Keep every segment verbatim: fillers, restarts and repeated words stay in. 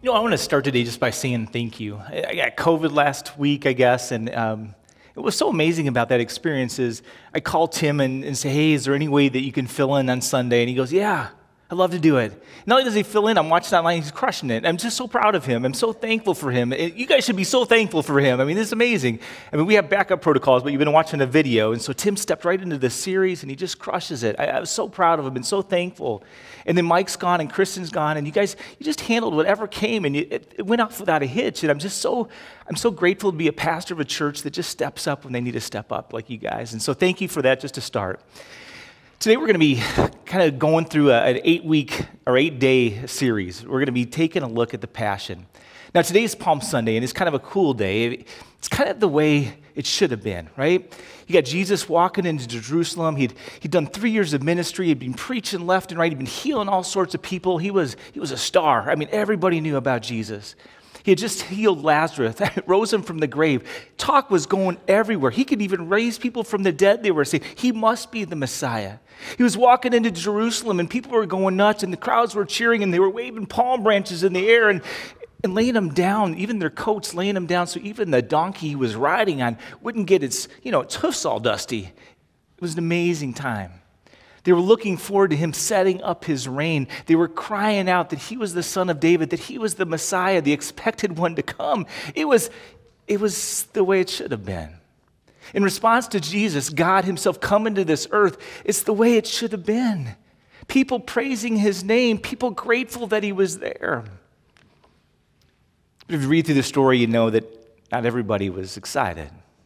You know, I want to start today just by saying thank you. I I got COVID last week, I guess, and um, it was so amazing about that experience is I called Tim and, and say, hey, is there any way that you can fill in on Sunday? And he goes, yeah, I'd love to do it. Not only does he fill in, I'm watching online, he's crushing it. I'm just so proud of him. I'm so thankful for him. It- you guys should be so thankful for him. I mean, this is amazing. I mean, we have backup protocols, but you've been watching a video, and so Tim stepped right into this series, and he just crushes it. I, I was so proud of him and so thankful. And then Mike's gone, and Kristen's gone, and you guys, you just handled whatever came, and you, it, it went off without a hitch. And I'm just so, I'm so grateful to be a pastor of a church that just steps up when they need to step up, like you guys. And so thank you for that, just to start. Today we're going to be kind of going through a, an eight-week or eight-day series. We're going to be taking a look at the Passion. Now today is Palm Sunday, and it's kind of a cool day. It's kind of the way it should have been, right? You got Jesus walking into Jerusalem. He'd, he'd done three years of ministry. He'd been preaching left and right. He'd been healing all sorts of people. He was, he was a star. I mean, everybody knew about Jesus. He had just healed Lazarus, rose him from the grave. Talk was going everywhere. He could even raise people from the dead. They were saying, he must be the Messiah. He was walking into Jerusalem, and people were going nuts, and the crowds were cheering, and they were waving palm branches in the air and, and laying them down, even their coats laying them down, so even the donkey he was riding on wouldn't get its, you know, its hoofs all dusty. It was an amazing time. They were looking forward to him setting up his reign. They were crying out that he was the Son of David, that he was the Messiah, the expected one to come. It was, it was the way it should have been. In response to Jesus, God himself coming to this earth, it's the way it should have been. People praising his name, people grateful that he was there. If you read through the story, you know that not everybody was excited.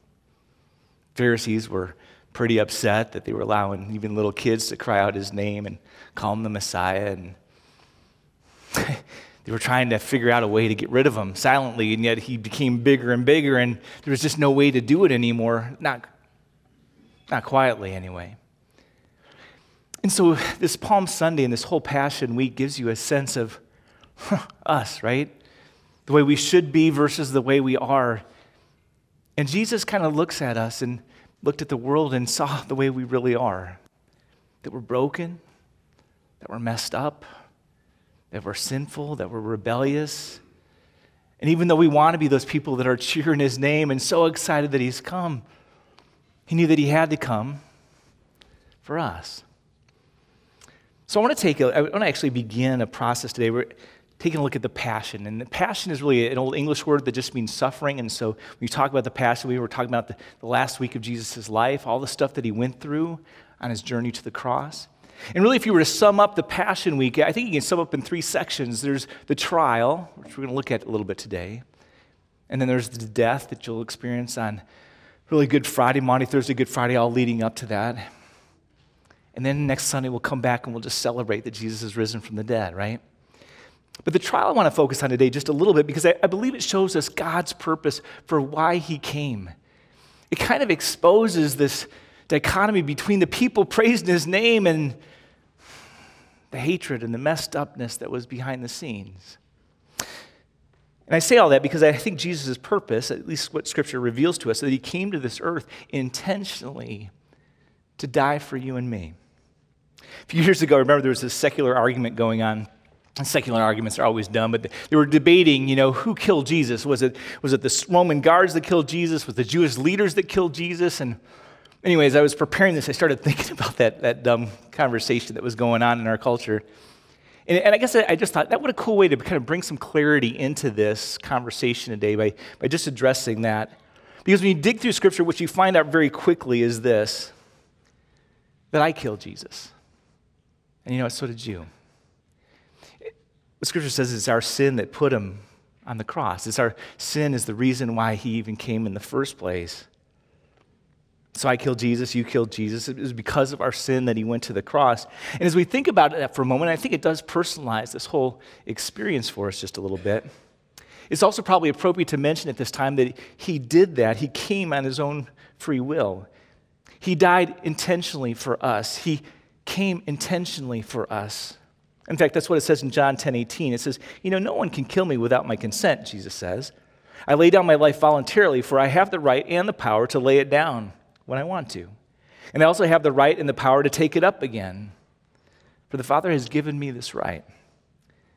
Pharisees were pretty upset that they were allowing even little kids to cry out his name and call him the Messiah. And they were trying to figure out a way to get rid of him silently, and yet he became bigger and bigger, and there was just no way to do it anymore, not, not quietly anyway. And so this Palm Sunday and this whole Passion Week gives you a sense of huh, us, right? The way we should be versus the way we are. And Jesus kind of looks at us and looked at the world and saw the way we really are, that we're broken, that we're messed up, that we're sinful, that we're rebellious. And even though we want to be those people that are cheering his name and so excited that he's come, he knew that he had to come for us. So I want to take a, I want to actually begin a process today. We're taking a look at the Passion. And the Passion is really an old English word that just means suffering. And so when you talk about the Passion, we were talking about the, the last week of Jesus' life, all the stuff that he went through on his journey to the cross. And really, if you were to sum up the Passion Week, I think you can sum up in three sections. There's the trial, which we're going to look at a little bit today. And then there's the death that you'll experience on really Good Friday, Maundy, Thursday, Good Friday, all leading up to that. And then next Sunday, we'll come back and we'll just celebrate that Jesus is risen from the dead, right? But the trial I want to focus on today just a little bit because I, I believe it shows us God's purpose for why he came. It kind of exposes this dichotomy between the people praising his name and the hatred and the messed upness that was behind the scenes. And I say all that because I think Jesus' purpose, at least what Scripture reveals to us, that he came to this earth intentionally to die for you and me. A few years ago, I remember there was this secular argument going on. And secular arguments are always dumb, but they were debating, you know, who killed Jesus? Was it was it the Roman guards that killed Jesus? Was it the Jewish leaders that killed Jesus? And anyways, I was preparing this. I started thinking about that, that dumb conversation that was going on in our culture. And, and I guess I, I just thought, that would a cool way to kind of bring some clarity into this conversation today by, by just addressing that. Because when you dig through Scripture, what you find out very quickly is this, that I killed Jesus. And you know what, so did you. What Scripture says is our sin that put him on the cross. It's our sin is the reason why he even came in the first place. So I killed Jesus, you killed Jesus. It was because of our sin that he went to the cross. And as we think about that for a moment, I think it does personalize this whole experience for us just a little bit. It's also probably appropriate to mention at this time that he did that. He came on his own free will. He died intentionally for us. He came intentionally for us. In fact, that's what it says in John ten eighteen. It says, you know, no one can kill me without my consent, Jesus says. I lay down my life voluntarily, for I have the right and the power to lay it down when I want to. And I also have the right and the power to take it up again. For the Father has given me this right.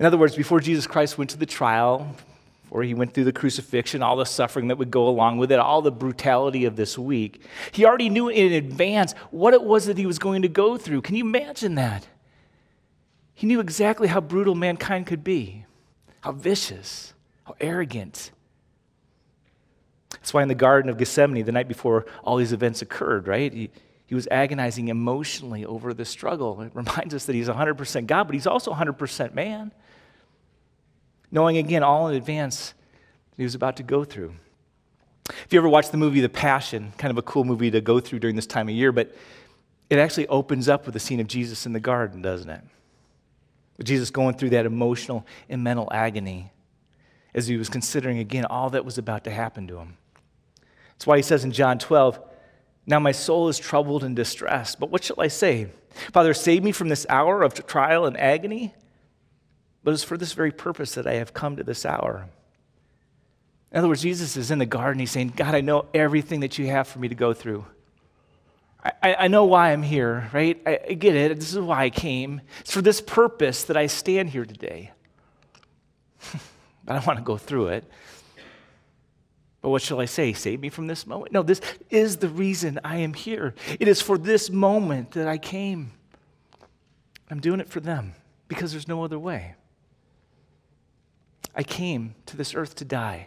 In other words, before Jesus Christ went to the trial, or he went through the crucifixion, all the suffering that would go along with it, all the brutality of this week, he already knew in advance what it was that he was going to go through. Can you imagine that? He knew exactly how brutal mankind could be, how vicious, how arrogant. That's why in the Garden of Gethsemane, the night before all these events occurred, right? He, he was agonizing emotionally over the struggle. It reminds us that he's one hundred percent God, but he's also one hundred percent man. Knowing, again, all in advance that he was about to go through. If you ever watched the movie The Passion, kind of a cool movie to go through during this time of year, but it actually opens up with the scene of Jesus in the garden, doesn't it? With Jesus going through that emotional and mental agony as he was considering, again, all that was about to happen to him. That's why he says in John twelve, "Now my soul is troubled and distressed, but what shall I say? Father, save me from this hour of trial and agony. But it's for this very purpose that I have come to this hour." In other words, Jesus is in the garden. He's saying, God, I know everything that you have for me to go through. I, I know why I'm here, right? I, I get it. This is why I came. It's for this purpose that I stand here today. But I want to go through it. But what shall I say? Save me from this moment? No, this is the reason I am here. It is for this moment that I came. I'm doing it for them because there's no other way. I came to this earth to die.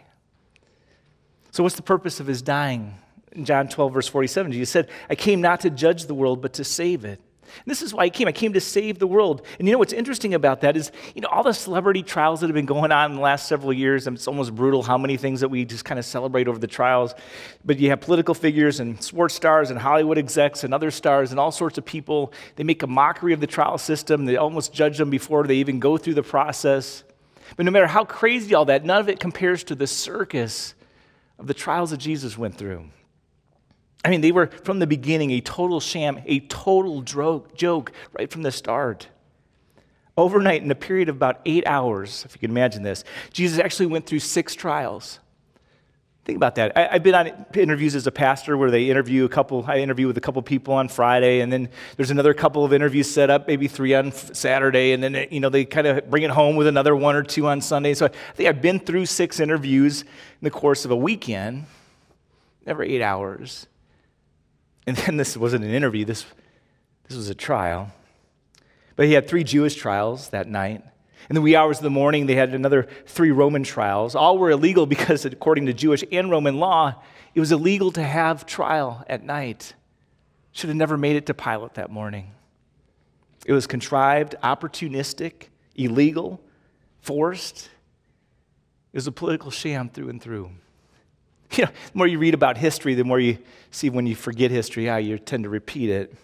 So what's the purpose of his dying? In John twelve, verse forty-seven, Jesus said, I came not to judge the world, but to save it. And this is why I came. I came to save the world. And you know what's interesting about that is, you know, all the celebrity trials that have been going on in the last several years, and it's almost brutal how many things that we just kind of celebrate over the trials. But you have political figures and sports stars and Hollywood execs and other stars and all sorts of people. They make a mockery of the trial system. They almost judge them before they even go through the process. But no matter how crazy all that, none of it compares to the circus of the trials that Jesus went through. I mean, they were from the beginning a total sham, a total dro- joke right from the start. Overnight, in a period of about eight hours, if you can imagine this, Jesus actually went through six trials. Think about that. I, I've been on interviews as a pastor where they interview a couple, I interview with a couple people on Friday, and then there's another couple of interviews set up, maybe three on Saturday, and then, you know, they kind of bring it home with another one or two on Sunday. So I think I've been through six interviews in the course of a weekend, never eight hours. And then this wasn't an interview, this, this was a trial. But he had three Jewish trials that night. In the wee hours of the morning, they had another three Roman trials. All were illegal because, according to Jewish and Roman law, it was illegal to have trial at night. Should have never made it to Pilate that morning. It was contrived, opportunistic, illegal, forced. It was a political sham through and through. You know, the more you read about history, the more you see when you forget history, how you tend to repeat it.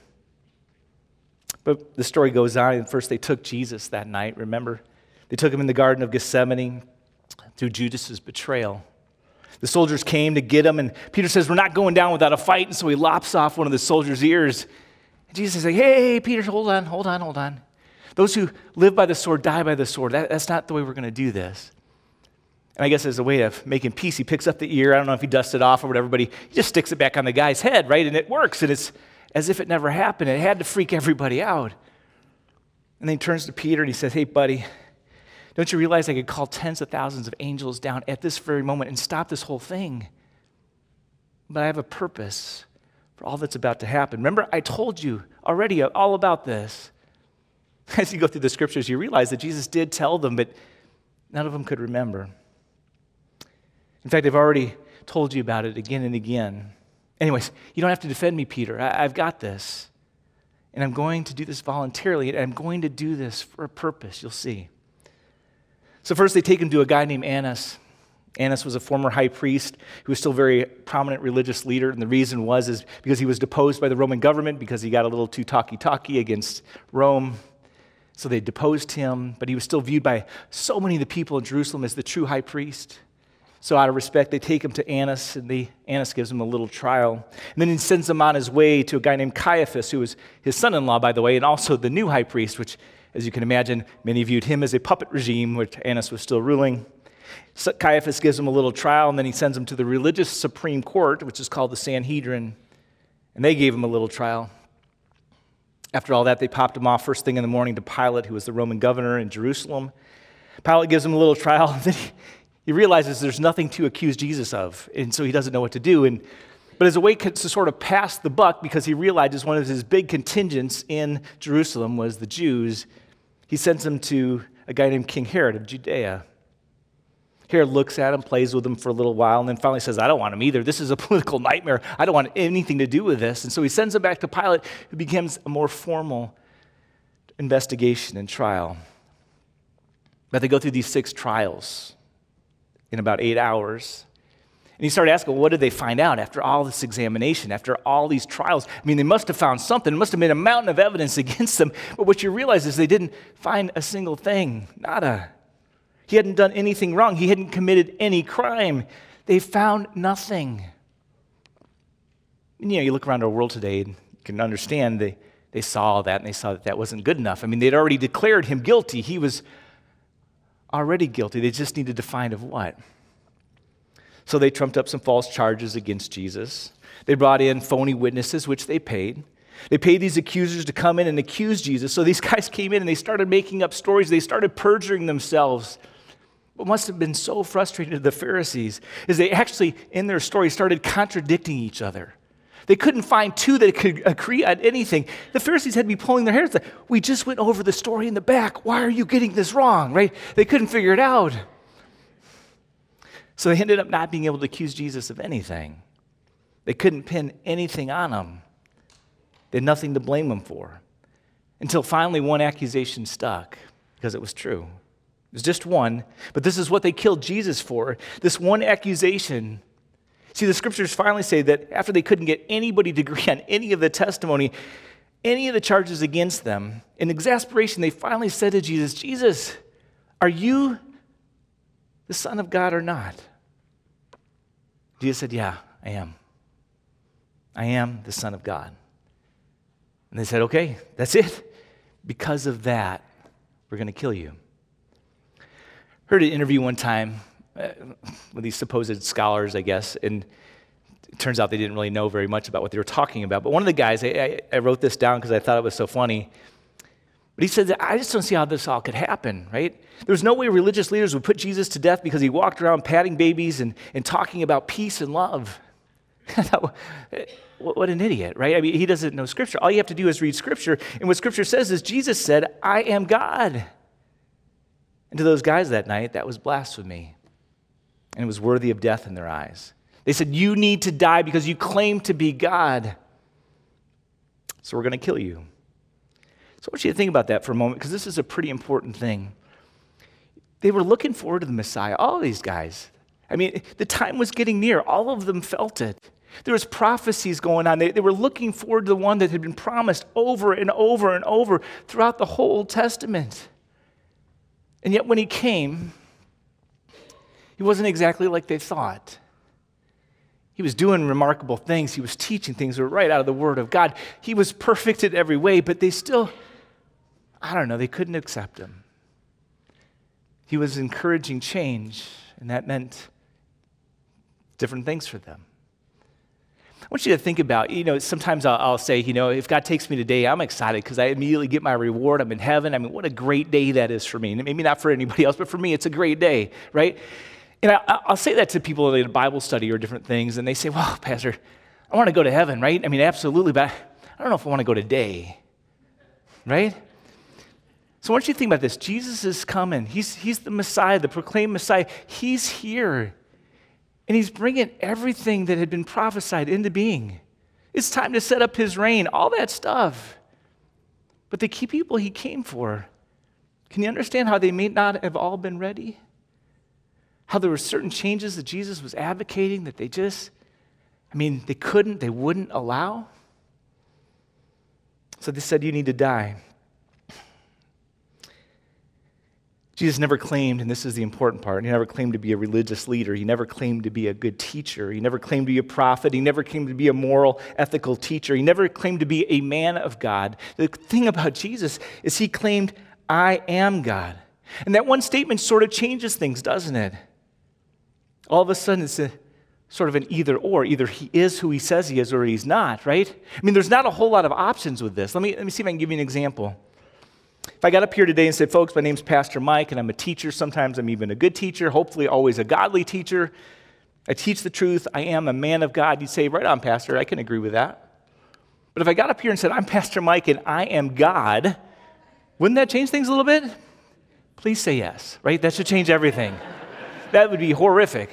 But the story goes on, and first they took Jesus that night, remember? They took him in the Garden of Gethsemane through Judas' betrayal. The soldiers came to get him, and Peter says, we're not going down without a fight, and so he lops off one of the soldiers' ears. And Jesus is like, hey, hey, Peter, hold on, hold on, hold on. Those who live by the sword die by the sword. That, that's not the way we're going to do this. And I guess as a way of making peace, he picks up the ear. I don't know if he dusts it off or whatever, but he just sticks it back on the guy's head, right? And it works, and it's as if it never happened. It had to freak everybody out. And then he turns to Peter and he says, hey, buddy, don't you realize I could call tens of thousands of angels down at this very moment and stop this whole thing? But I have a purpose for all that's about to happen. Remember, I told you already all about this. As you go through the scriptures, you realize that Jesus did tell them, but none of them could remember. In fact, I've already told you about it again and again. Anyways, you don't have to defend me, Peter. I, I've got this. And I'm going to do this voluntarily, and I'm going to do this for a purpose. You'll see. So first they take him to a guy named Annas. Annas was a former high priest who was still a very prominent religious leader, and the reason was is because he was deposed by the Roman government because he got a little too talky-talky against Rome. So they deposed him, but he was still viewed by so many of the people in Jerusalem as the true high priest. So out of respect, they take him to Annas, and they, Annas gives him a little trial. And then he sends him on his way to a guy named Caiaphas, who was his son-in-law, by the way, and also the new high priest, which, as you can imagine, many viewed him as a puppet regime, which Annas was still ruling. So Caiaphas gives him a little trial, and then he sends him to the religious Supreme Court, which is called the Sanhedrin, and they gave him a little trial. After all that, they popped him off first thing in the morning to Pilate, who was the Roman governor in Jerusalem. Pilate gives him a little trial, and then he, he realizes there's nothing to accuse Jesus of, and so he doesn't know what to do. And But as a way to sort of pass the buck, because he realizes one of his big contingents in Jerusalem was the Jews, he sends them to a guy named King Herod of Judea. Herod looks at him, plays with him for a little while, and then finally says, I don't want him either. This is a political nightmare. I don't want anything to do with this. And so he sends him back to Pilate, who begins a more formal investigation and trial. But they go through these six trials in about eight hours. And he started asking, well, what did they find out after all this examination, after all these trials? I mean, they must have found something. It must have been a mountain of evidence against them. But what you realize is they didn't find a single thing, nada. He hadn't done anything wrong. He hadn't committed any crime. They found nothing. And, you know, you look around our world today and you can understand they, they saw that and they saw that that wasn't good enough. I mean, they'd already declared him guilty. He was already guilty. They just needed to find of what? So they trumped up some false charges against Jesus. They brought in phony witnesses, which they paid. They paid these accusers to come in and accuse Jesus. So these guys came in and they started making up stories. They started perjuring themselves. What must have been so frustrating to the Pharisees is they actually, in their story, started contradicting each other. They couldn't find two that could agree on anything. The Pharisees had to be pulling their hairs. Like, we just went over the story in the back. Why are you getting this wrong, right? They couldn't figure it out. So they ended up not being able to accuse Jesus of anything. They couldn't pin anything on him. They had nothing to blame him for. Until finally one accusation stuck, because it was true. It was just one, but this is what they killed Jesus for. This one accusation. See, the scriptures finally say that after they couldn't get anybody to agree on any of the testimony, any of the charges against them, in exasperation, they finally said to Jesus, Jesus, are you the Son of God or not? Jesus said, yeah, I am. I am the Son of God. And they said, okay, that's it. Because of that, we're going to kill you. Heard an interview one time uh, with these supposed scholars, I guess, and it turns out they didn't really know very much about what they were talking about. But one of the guys, I, I, I wrote this down because I thought it was so funny, but he said that I just don't see how this all could happen, right? There's no way religious leaders would put Jesus to death because he walked around patting babies and, and talking about peace and love. What an idiot, right? I mean, he doesn't know Scripture. All you have to do is read Scripture. And what Scripture says is Jesus said, I am God. And to those guys that night, that was blasphemy. And it was worthy of death in their eyes. They said, you need to die because you claim to be God. So we're going to kill you. So I want you to think about that for a moment, because this is a pretty important thing. They were looking forward to the Messiah, all of these guys. I mean, the time was getting near. All of them felt it. There was prophecies going on. They, they were looking forward to the one that had been promised over and over and over throughout the whole Old Testament. And yet when he came, he wasn't exactly like they thought. He was doing remarkable things. He was teaching things that were right out of the Word of God. He was perfect in every way, but they still, I don't know, they couldn't accept him. He was encouraging change, and that meant different things for them. I want you to think about, you know, sometimes I'll, I'll say, you know, if God takes me today, I'm excited because I immediately get my reward. I'm in heaven. I mean, what a great day that is for me. And maybe not for anybody else, but for me, it's a great day, right? And I, I'll say that to people in a Bible study or different things, and they say, well, Pastor, I want to go to heaven, right? I mean, absolutely, but I don't know if I want to go today, right? So I want you to think about this. Jesus is coming. He's, he's the Messiah, the proclaimed Messiah. He's here. And he's bringing everything that had been prophesied into being. It's time to set up his reign, all that stuff. But the key people he came for, can you understand how they may not have all been ready? How there were certain changes that Jesus was advocating that they just, I mean, they couldn't, they wouldn't allow? So they said, you need to die. Jesus never claimed, and this is the important part, he never claimed to be a religious leader. He never claimed to be a good teacher. He never claimed to be a prophet. He never claimed to be a moral, ethical teacher. He never claimed to be a man of God. The thing about Jesus is he claimed, I am God. And that one statement sort of changes things, doesn't it? All of a sudden, it's a sort of an either or. Either he is who he says he is or he's not, right? I mean, there's not a whole lot of options with this. Let me, let me see if I can give you an example. If I got up here today and said, folks, my name's Pastor Mike, and I'm a teacher. Sometimes I'm even a good teacher, hopefully always a godly teacher. I teach the truth. I am a man of God. You'd say, right on, Pastor. I can agree with that. But if I got up here and said, I'm Pastor Mike, and I am God, wouldn't that change things a little bit? Please say yes, right? That should change everything. That would be horrific.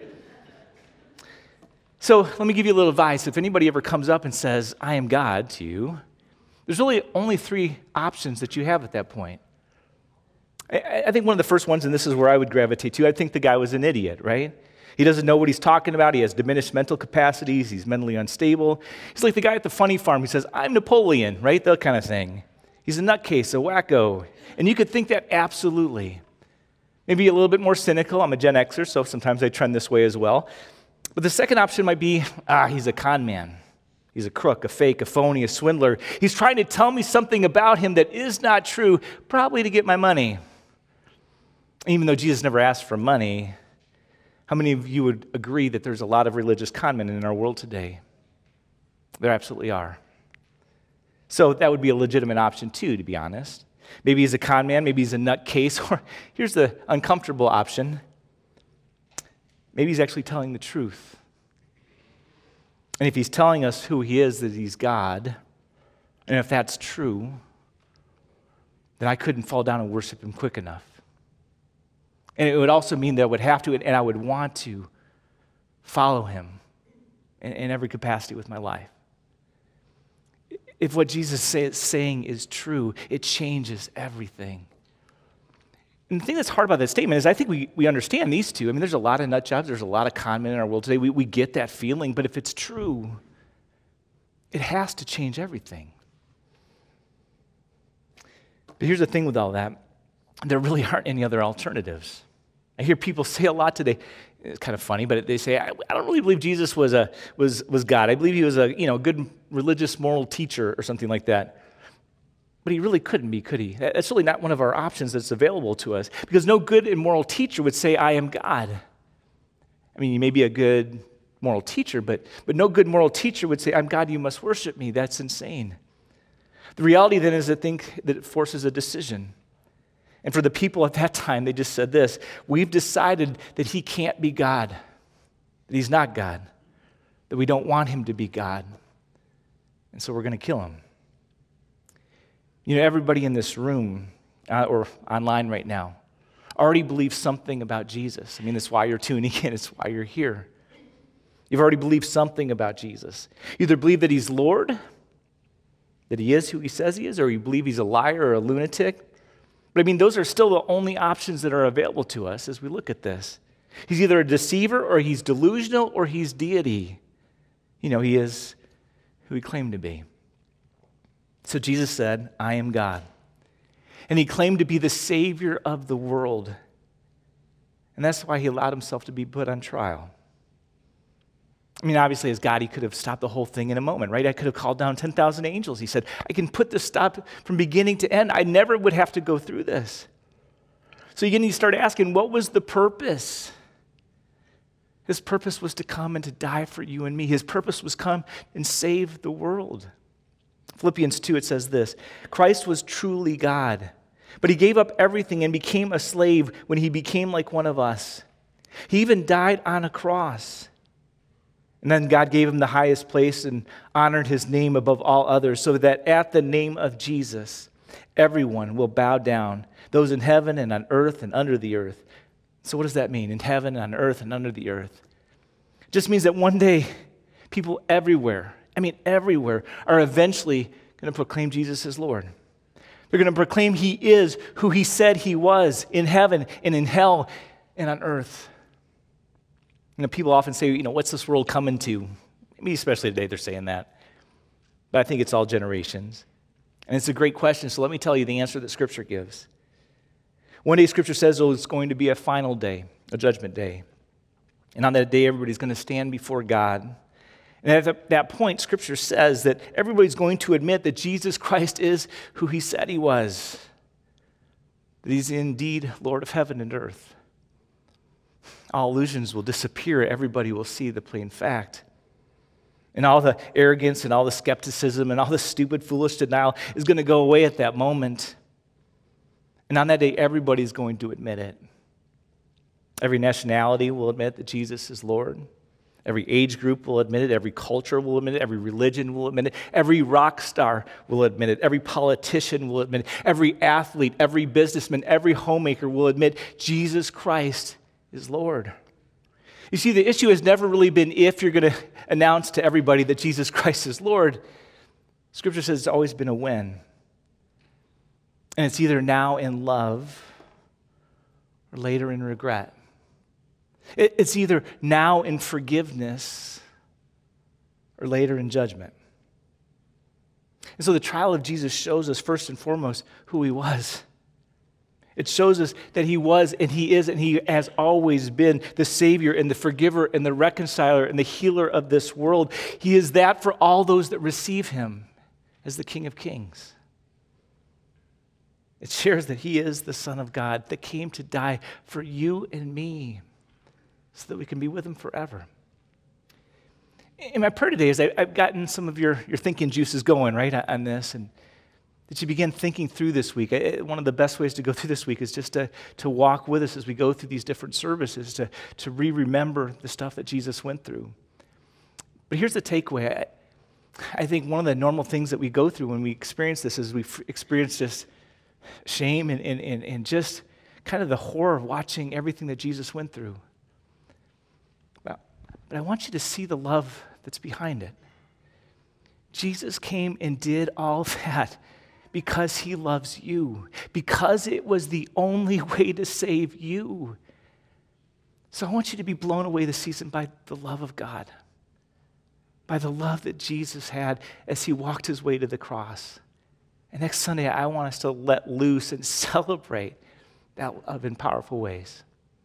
So let me give you a little advice. If anybody ever comes up and says, I am God to you, there's really only three options that you have at that point. I, I think one of the first ones, and this is where I would gravitate to, I think the guy was an idiot, right? He doesn't know what he's talking about. He has diminished mental capacities. He's mentally unstable. He's like the guy at the funny farm who says, I'm Napoleon, right? That kind of thing. He's a nutcase, a wacko. And you could think that absolutely. Maybe a little bit more cynical. I'm a Gen Xer, so sometimes I trend this way as well. But the second option might be, ah, he's a con man. He's a crook, a fake, a phony, a swindler. He's trying to tell me something about him that is not true, probably to get my money. Even though Jesus never asked for money, how many of you would agree that there's a lot of religious con men in our world today? There absolutely are. So that would be a legitimate option too, to be honest. Maybe he's a con man, maybe he's a nutcase, or here's the uncomfortable option. Maybe he's actually telling the truth. And if he's telling us who he is, that he's God, and if that's true, then I couldn't fall down and worship him quick enough. And it would also mean that I would have to, and I would want to, follow him in, in every capacity with my life. If what Jesus is saying is true, it changes everything. And the thing that's hard about that statement is I think we, we understand these two. I mean, there's a lot of nut jobs. There's a lot of con men in our world today. We, we get that feeling. But if it's true, it has to change everything. But here's the thing with all that. There really aren't any other alternatives. I hear people say a lot today. It's kind of funny, but they say, I, I don't really believe Jesus was a was was God. I believe he was a you know good religious moral teacher or something like that. But he really couldn't be, could he? That's really not one of our options that's available to us, because no good and moral teacher would say, I am God. I mean, you may be a good moral teacher, but, but no good moral teacher would say, I'm God, you must worship me. That's insane. The reality then is I think that it forces a decision. And for the people at that time, they just said this, we've decided that he can't be God, that he's not God, that we don't want him to be God, and so we're going to kill him. You know, everybody in this room uh, or online right now already believes something about Jesus. I mean, that's why you're tuning in. It's why you're here. You've already believed something about Jesus. You either believe that he's Lord, that he is who he says he is, or you believe he's a liar or a lunatic. But I mean, those are still the only options that are available to us as we look at this. He's either a deceiver, or he's delusional, or he's deity. You know, he is who he claimed to be. So Jesus said, I am God. And he claimed to be the Savior of the world. And that's why he allowed himself to be put on trial. I mean, obviously, as God, he could have stopped the whole thing in a moment, right? I could have called down ten thousand angels. He said, I can put this stop from beginning to end. I never would have to go through this. So again, you start asking, what was the purpose? His purpose was to come and to die for you and me. His purpose was come and save the world. Philippians two, it says this, Christ was truly God, but he gave up everything and became a slave when he became like one of us. He even died on a cross. And then God gave him the highest place and honored his name above all others, so that at the name of Jesus, everyone will bow down, those in heaven and on earth and under the earth. So what does that mean? In heaven, on earth, and under the earth? It just means that one day, people everywhere, I mean everywhere, are eventually going to proclaim Jesus as Lord. They're going to proclaim he is who he said he was in heaven and in hell and on earth. You know, people often say, you know, what's this world coming to? Maybe especially today they're saying that. But I think it's all generations. And it's a great question, so let me tell you the answer that Scripture gives. One day Scripture says, oh, it's going to be a final day, a judgment day. And on that day, everybody's going to stand before God. And at that point, Scripture says that everybody's going to admit that Jesus Christ is who he said he was, that he's indeed Lord of heaven and earth. All illusions will disappear. Everybody will see the plain fact. And all the arrogance and all the skepticism and all the stupid, foolish denial is going to go away at that moment. And on that day, everybody's going to admit it. Every nationality will admit that Jesus is Lord. Every age group will admit it. Every culture will admit it. Every religion will admit it. Every rock star will admit it. Every politician will admit it. Every athlete, every businessman, every homemaker will admit Jesus Christ is Lord. You see, the issue has never really been if you're going to announce to everybody that Jesus Christ is Lord. Scripture says it's always been a when. And it's either now in love or later in regret. It's either now in forgiveness or later in judgment. And so the trial of Jesus shows us first and foremost who he was. It shows us that he was and he is and he has always been the Savior and the forgiver and the reconciler and the healer of this world. He is that for all those that receive him as the King of Kings. It shares that he is the Son of God that came to die for you and me so that we can be with him forever. In my prayer today is I, I've gotten some of your, your thinking juices going, right, on this, and that you begin thinking through this week. I, one of the best ways to go through this week is just to, to walk with us as we go through these different services, to, to re-remember the stuff that Jesus went through. But here's the takeaway. I, I think one of the normal things that we go through when we experience this is we experience just shame and, and, and, and just kind of the horror of watching everything that Jesus went through. But, but I want you to see the love that's behind it. Jesus came and did all that because he loves you, because it was the only way to save you. So I want you to be blown away this season by the love of God, by the love that Jesus had as he walked his way to the cross. And next Sunday, I want us to let loose and celebrate that love in powerful ways.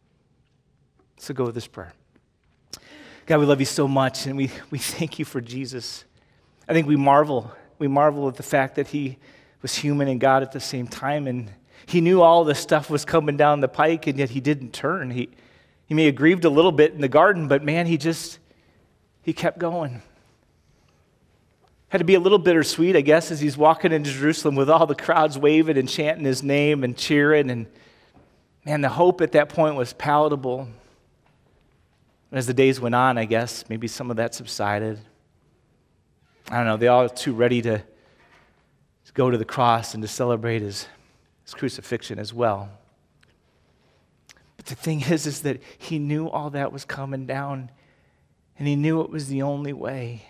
So go with this prayer. God, we love you so much, and we, we thank you for Jesus. I think we marvel. We marvel at the fact that he was human and God at the same time, and he knew all this stuff was coming down the pike, and yet he didn't turn. He, he may have grieved a little bit in the garden, but man, he just, he kept going. Had to be a little bittersweet, I guess, as he's walking into Jerusalem with all the crowds waving and chanting his name and cheering. And man, the hope at that point was palatable. As the days went on, I guess, maybe some of that subsided. I don't know, they all too ready to, to go to the cross and to celebrate his, his crucifixion as well. But the thing is, is that he knew all that was coming down, and he knew it was the only way.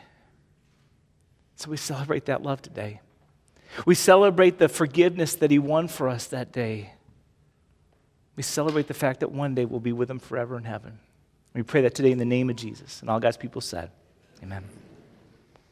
So we celebrate that love today. We celebrate the forgiveness that he won for us that day. We celebrate the fact that one day we'll be with him forever in heaven. We pray that today in the name of Jesus. And all God's people said, amen.